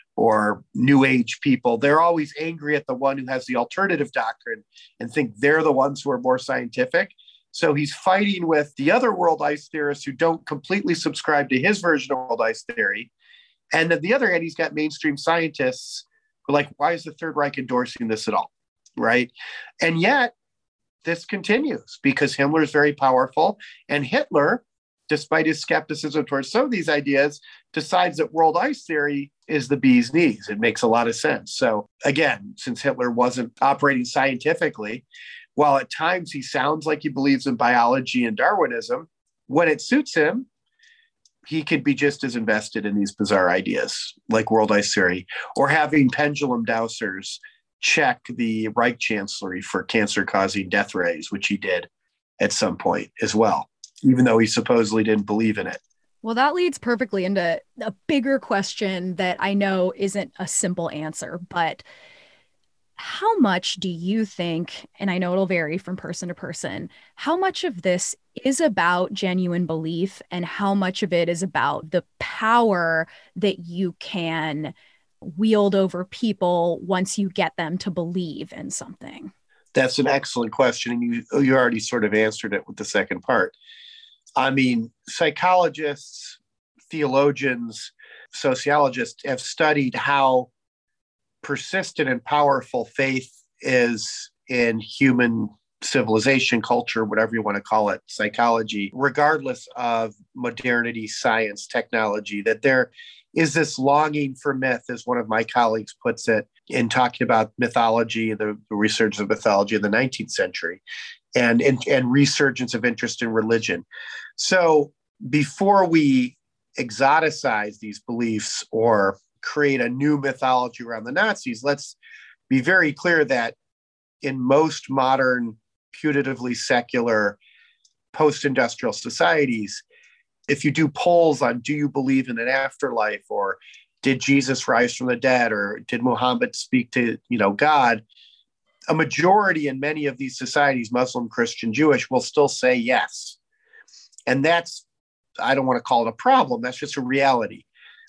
Or New Age people. They're always angry at the one who has the alternative doctrine and think they're the ones who are more scientific. So he's fighting with the other world ice theorists who don't completely subscribe to his version of world ice theory. And on the other hand, he's got mainstream scientists who are like, why is the Third Reich endorsing this at all? Right. And yet this continues because Himmler is very powerful, and Hitler, despite his skepticism towards some of these ideas, decides that world ice theory is the bee's knees. It makes a lot of sense. So again, since Hitler wasn't operating scientifically, while at times he sounds like he believes in biology and Darwinism, when it suits him, he could be just as invested in these bizarre ideas like world ice theory, or having pendulum dowsers check the Reich Chancellery for cancer-causing death rays, which he did at some point as well, even though he supposedly didn't believe in it. Well, that leads perfectly into a bigger question that I know isn't a simple answer, but how much do you think, and I know it'll vary from person to person, how much of this is about genuine belief and how much of it is about the power that you can wield over people once you get them to believe in something? That's an excellent question. And you already sort of answered it with the second part. I mean, psychologists, theologians, sociologists have studied how persistent and powerful faith is in human civilization, culture, whatever you want to call it, psychology, regardless of modernity, science, technology, that there is this longing for myth, as one of my colleagues puts it, in talking about mythology, the research of mythology in the 19th century, and resurgence of interest in religion. So before we exoticize these beliefs or create a new mythology around the Nazis, let's be very clear that in most modern, putatively secular, post-industrial societies, if you do polls on do you believe in an afterlife, or did Jesus rise from the dead, or did Muhammad speak to God, a majority in many of these societies, Muslim, Christian, Jewish, will still say yes. And that's, I don't want to call it a problem, that's just a reality.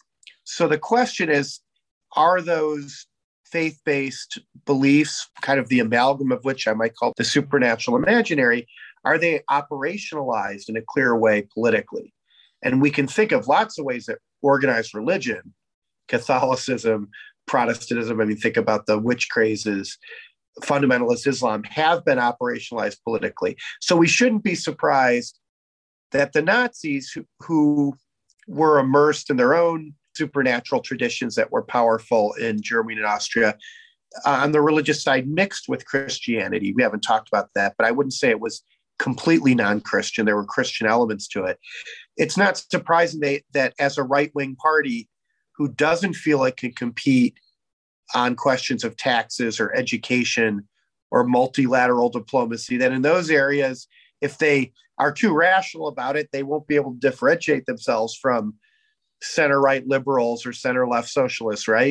So the question is, are those faith-based beliefs, kind of the amalgam of which I might call the supernatural imaginary, are they operationalized in a clear way politically? And we can think of lots of ways that organized religion, Catholicism, Protestantism, I mean, think about the witch crazes, fundamentalist Islam, have been operationalized politically. So we shouldn't be surprised that the Nazis, who were immersed in their own supernatural traditions that were powerful in Germany and Austria, on the religious side, mixed with Christianity. We haven't talked about that, but I wouldn't say it was completely non-Christian. There were Christian elements to it. It's not surprising that as a right-wing party who doesn't feel it can compete on questions of taxes or education or multilateral diplomacy, that in those areas, if they are too rational about it, they won't be able to differentiate themselves from center-right liberals or center-left socialists, right?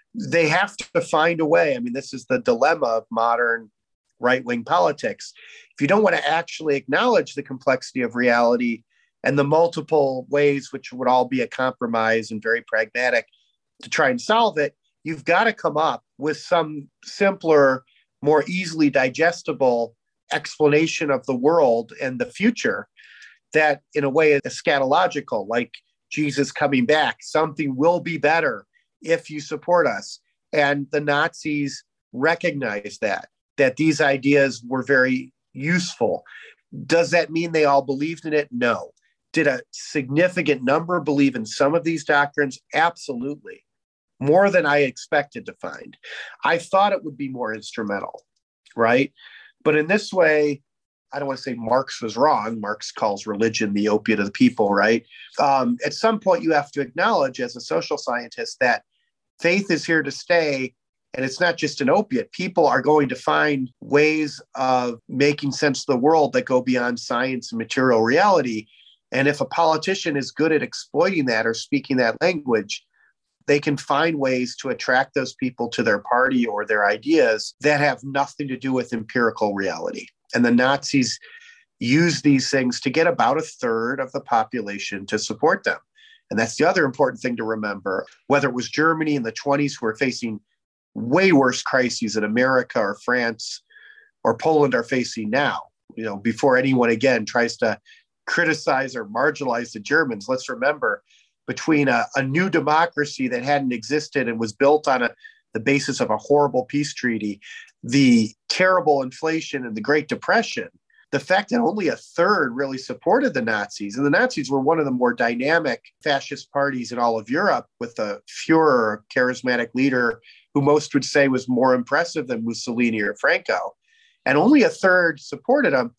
They have to find a way. I mean, this is the dilemma of modern right-wing politics. If you don't want to actually acknowledge the complexity of reality and the multiple ways which would all be a compromise and very pragmatic to try and solve it, you've got to come up with some simpler, more easily digestible explanation of the world and the future that in a way is eschatological, like Jesus coming back. Something will be better if you support us. And the Nazis recognized that these ideas were very useful. Does that mean they all believed in it? No. Did a significant number believe in some of these doctrines? Absolutely. More than I expected to find. I thought it would be more instrumental, right? But in this way, I don't want to say Marx was wrong. Marx calls religion the opiate of the people, right? At some point, you have to acknowledge as a social scientist that faith is here to stay, and it's not just an opiate. People are going to find ways of making sense of the world that go beyond science and material reality. And if a politician is good at exploiting that or speaking that language, they can find ways to attract those people to their party or their ideas that have nothing to do with empirical reality. And the Nazis used these things to get about a third of the population to support them. And that's the other important thing to remember, whether it was Germany in the 20s who were facing way worse crises than America or France or Poland are facing now. Before anyone again tries to criticize or marginalize the Germans, let's remember between a new democracy that hadn't existed and was built on the basis of a horrible peace treaty, the terrible inflation and the Great Depression, the fact that only a third really supported the Nazis, and the Nazis were one of the more dynamic fascist parties in all of Europe, with a Führer, a charismatic leader who most would say was more impressive than Mussolini or Franco, and only a third supported him.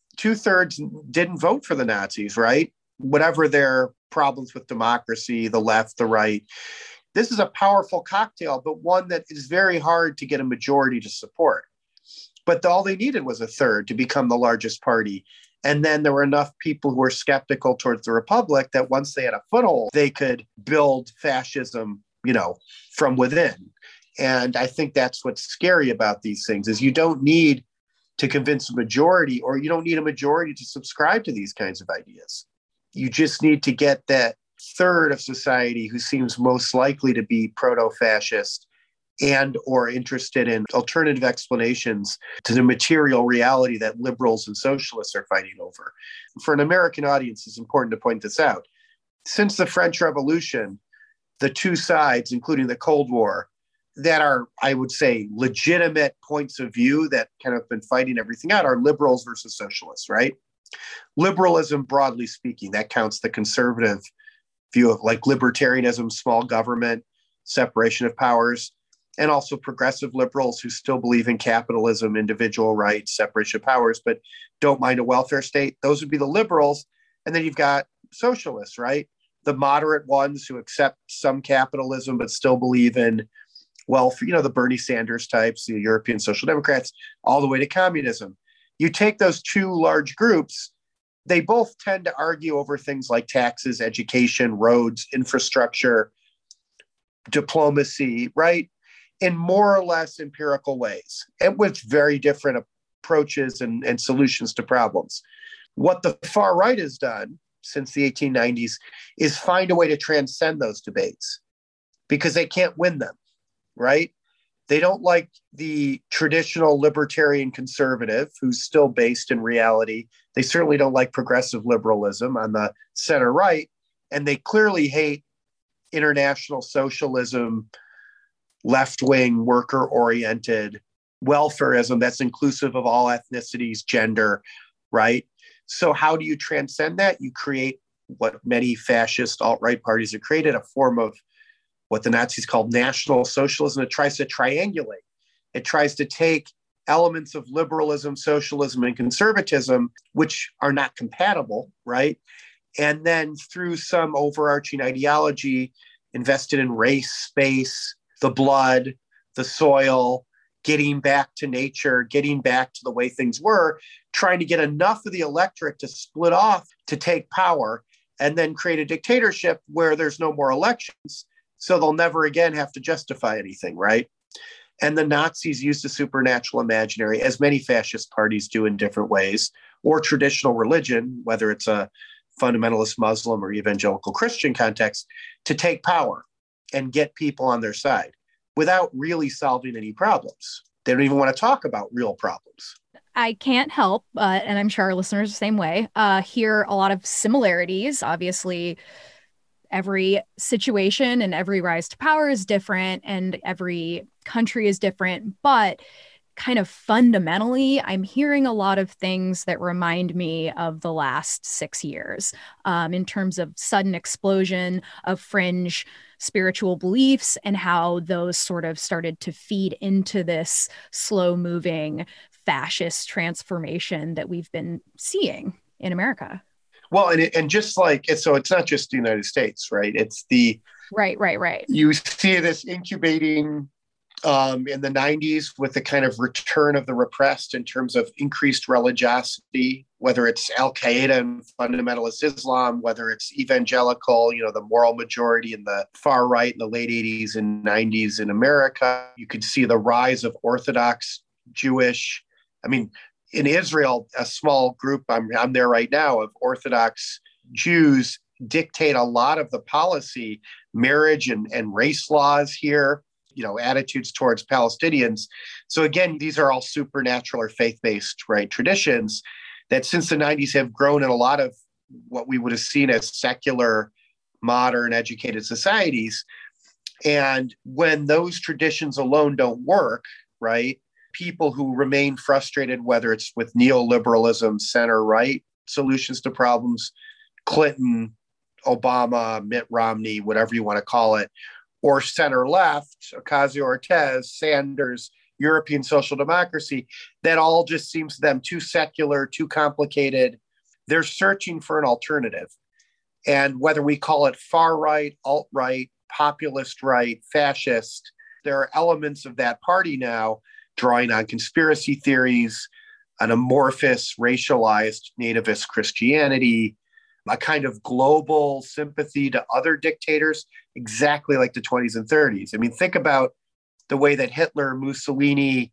2/3 didn't vote for the Nazis, right? Whatever their problems with democracy, the left, the right. This is a powerful cocktail, but one that is very hard to get a majority to support. But all they needed was a third to become the largest party. And then there were enough people who were skeptical towards the Republic that once they had a foothold, they could build fascism, from within. And I think that's what's scary about these things is you don't need to convince a majority, or you don't need a majority to subscribe to these kinds of ideas. You just need to get that third of society who seems most likely to be proto-fascist and or interested in alternative explanations to the material reality that liberals and socialists are fighting over. For an American audience, it's important to point this out. Since the French Revolution, the two sides, including the Cold War, that are, I would say, legitimate points of view that kind of been fighting everything out are liberals versus socialists, right? Liberalism, broadly speaking, that counts the conservative view of like libertarianism, small government, separation of powers, and also progressive liberals who still believe in capitalism, individual rights, separation of powers, but don't mind a welfare state. Those would be the liberals. And then you've got socialists, right? The moderate ones who accept some capitalism, but still believe in welfare, the Bernie Sanders types, the European Social Democrats, all the way to communism. You take those two large groups, they both tend to argue over things like taxes, education, roads, infrastructure, diplomacy, right? In more or less empirical ways, and with very different approaches and solutions to problems. What the far right has done since the 1890s is find a way to transcend those debates because they can't win them, right? They don't like the traditional libertarian conservative who's still based in reality. They certainly don't like progressive liberalism on the center right. And they clearly hate international socialism, left-wing, worker-oriented welfarism that's inclusive of all ethnicities, gender, right? So how do you transcend that? You create what many fascist alt-right parties have created, a form of what the Nazis called National Socialism. It tries to triangulate. It tries to take elements of liberalism, socialism, and conservatism, which are not compatible, right? And then through some overarching ideology invested in race, space, the blood, the soil, getting back to nature, getting back to the way things were, trying to get enough of the electorate to split off to take power and then create a dictatorship where there's no more elections. So they'll never again have to justify anything, right? And the Nazis used the supernatural imaginary, as many fascist parties do in different ways, or traditional religion, whether it's a fundamentalist Muslim or evangelical Christian context, to take power and get people on their side without really solving any problems. They don't even want to talk about real problems. I can't help, and I'm sure our listeners the same way, hear a lot of similarities. Obviously, every situation and every rise to power is different and every country is different, but kind of fundamentally, I'm hearing a lot of things that remind me of the last 6 years in terms of sudden explosion of fringe spiritual beliefs and how those sort of started to feed into this slow moving fascist transformation that we've been seeing in America. Well, and just like, so it's not just the United States, right? It's the... Right. You see this incubating in the 90s with the kind of return of the repressed in terms of increased religiosity, whether it's Al-Qaeda and fundamentalist Islam, whether it's evangelical, the moral majority in the far right in the late 80s and 90s in America. You could see the rise of Orthodox Jewish, in Israel, a small group, I'm there right now, of Orthodox Jews dictate a lot of the policy, marriage and race laws here, attitudes towards Palestinians. So again, these are all supernatural or faith-based, right, traditions that since the 90s have grown in a lot of what we would have seen as secular, modern, educated societies. And when those traditions alone don't work, right, people who remain frustrated, whether it's with neoliberalism, center-right solutions to problems, Clinton, Obama, Mitt Romney, whatever you want to call it, or center-left, Ocasio-Cortez, Sanders, European social democracy, that all just seems to them too secular, too complicated. They're searching for an alternative. And whether we call it far-right, alt-right, populist right, fascist, there are elements of that party now drawing on conspiracy theories, an amorphous, racialized nativist Christianity, a kind of global sympathy to other dictators, exactly like the 20s and 30s. Think about the way that Hitler, Mussolini,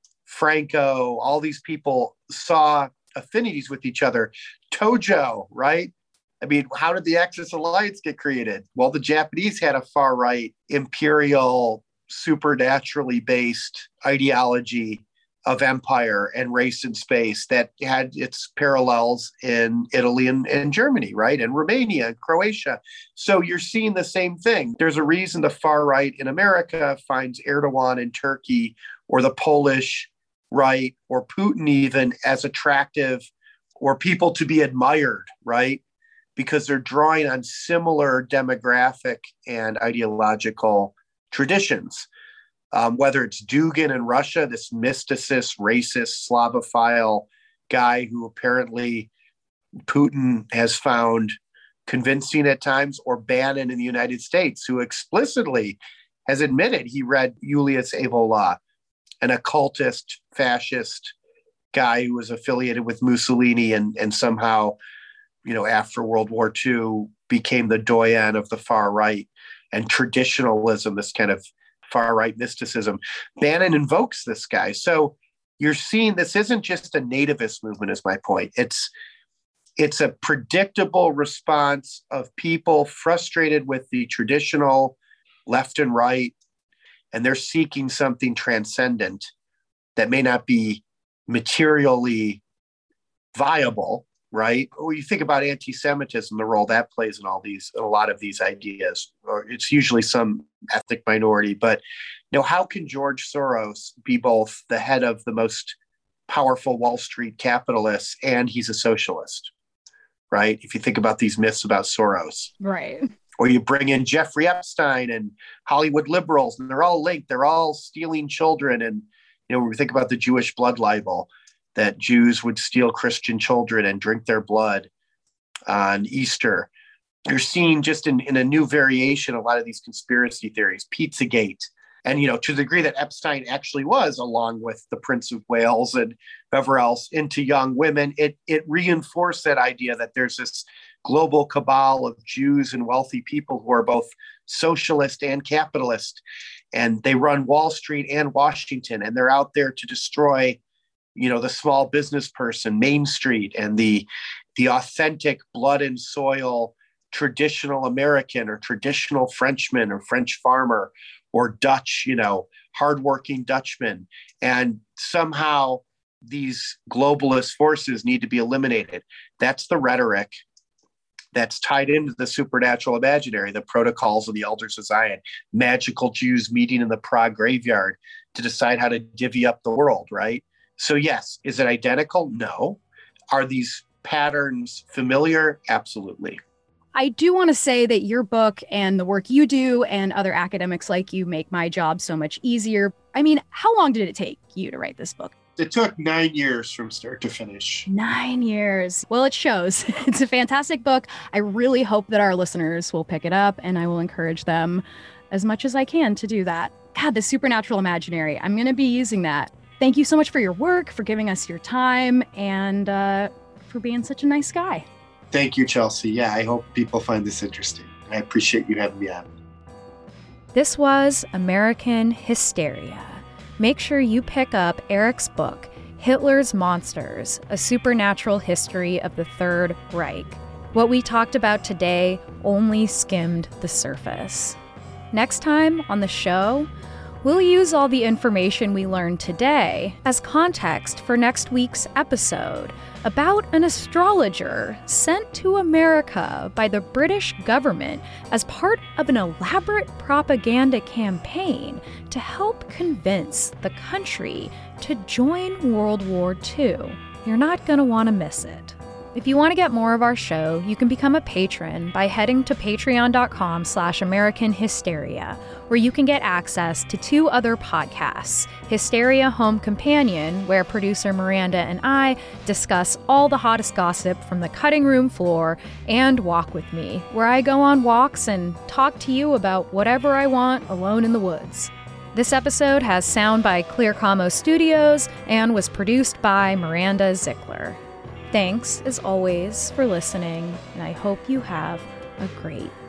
Franco, all these people saw affinities with each other. Tojo, right? How did the Axis Alliance get created? Well, the Japanese had a far-right, imperial, supernaturally based ideology of empire and race and space that had its parallels in Italy and Germany, right? And Romania and Croatia. So you're seeing the same thing. There's a reason the far right in America finds Erdogan in Turkey or the Polish right or Putin even as attractive or people to be admired, right? Because they're drawing on similar demographic and ideological traditions. Whether it's Dugin in Russia, this mysticist, racist, Slavophile guy who apparently Putin has found convincing at times, or Bannon in the United States, who explicitly has admitted he read Julius Evola, an occultist, fascist guy who was affiliated with Mussolini and somehow, after World War II, became the doyen of the far right and traditionalism, this kind of far-right mysticism. Bannon invokes this guy. So you're seeing this isn't just a nativist movement, is my point. It's a predictable response of people frustrated with the traditional left and right, and they're seeking something transcendent that may not be materially viable, right? Or you think about anti-Semitism, the role that plays in a lot of these ideas, or it's usually some ethnic minority. But how can George Soros be both the head of the most powerful Wall Street capitalists and he's a socialist, right? If you think about these myths about Soros, right? Or you bring in Jeffrey Epstein and Hollywood liberals, and they're all linked. They're all stealing children, and we think about the Jewish blood libel, that Jews would steal Christian children and drink their blood on Easter. You're seeing just in a new variation a lot of these conspiracy theories, Pizzagate. And, to the degree that Epstein actually was, along with the Prince of Wales and whoever else, into young women, it reinforced that idea that there's this global cabal of Jews and wealthy people who are both socialist and capitalist, and they run Wall Street and Washington, and they're out there to destroy, the small business person, Main Street, and the authentic blood and soil traditional American or traditional Frenchman or French farmer or Dutch, hardworking Dutchman. And somehow these globalist forces need to be eliminated. That's the rhetoric that's tied into the supernatural imaginary, the protocols of the elders of Zion, magical Jews meeting in the Prague graveyard to decide how to divvy up the world, right? So yes, is it identical? No. Are these patterns familiar? Absolutely. I do want to say that your book and the work you do and other academics like you make my job so much easier. I mean, how long did it take you to write this book? It took 9 years from start to finish. 9 years. Well, it shows. It's a fantastic book. I really hope that our listeners will pick it up, and I will encourage them as much as I can to do that. God, the supernatural imaginary. I'm going to be using that. Thank you so much for your work, for giving us your time, and for being such a nice guy. Thank you, Chelsea. Yeah, I hope people find this interesting. I appreciate you having me on. This was American Hysteria. Make sure you pick up Eric's book, Hitler's Monsters, A Supernatural History of the Third Reich. What we talked about today only skimmed the surface. Next time on the show, we'll use all the information we learned today as context for next week's episode about an astrologer sent to America by the British government as part of an elaborate propaganda campaign to help convince the country to join World War II. You're not going to want to miss it. If you want to get more of our show, you can become a patron by heading to patreon.com/American Hysteria, where you can get access to 2 other podcasts, Hysteria Home Companion, where producer Miranda and I discuss all the hottest gossip from the cutting room floor, and Walk With Me, where I go on walks and talk to you about whatever I want alone in the woods. This episode has sound by Clear Como Studios and was produced by Miranda Zickler. Thanks, as always, for listening, and I hope you have a great